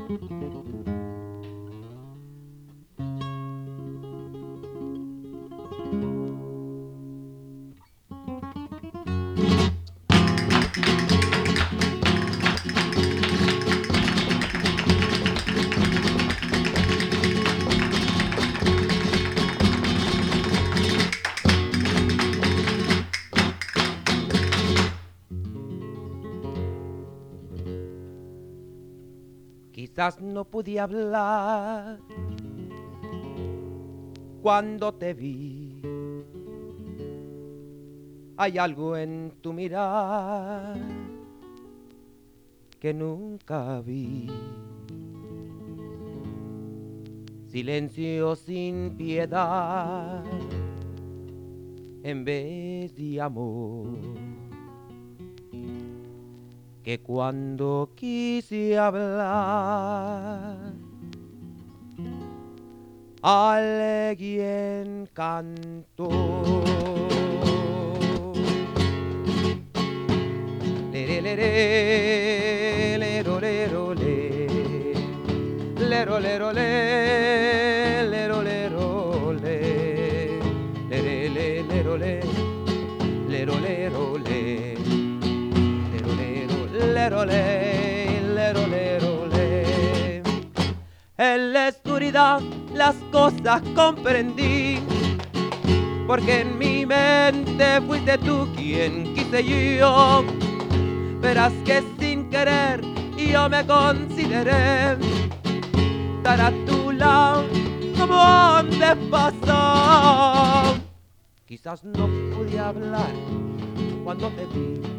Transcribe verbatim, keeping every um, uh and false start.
Quizás no pude hablar cuando te vi. Hay algo en tu mirar que nunca vi. Silencio sin piedad en vez de amor. Que cuando quise hablar, alguien cantó. Lere, lere, lero, lero, le. Lero, lero, le. Lero, lero, le. Lere, le, lero, le. Lero, lero, le. Lero, le, lero, lero, le. En la oscuridad las cosas comprendí, porque en mi mente fuiste tú quien quise yo. Verás que sin querer yo me consideré estar a tu lado como antes pasó. Quizás no pude hablar cuando te vi.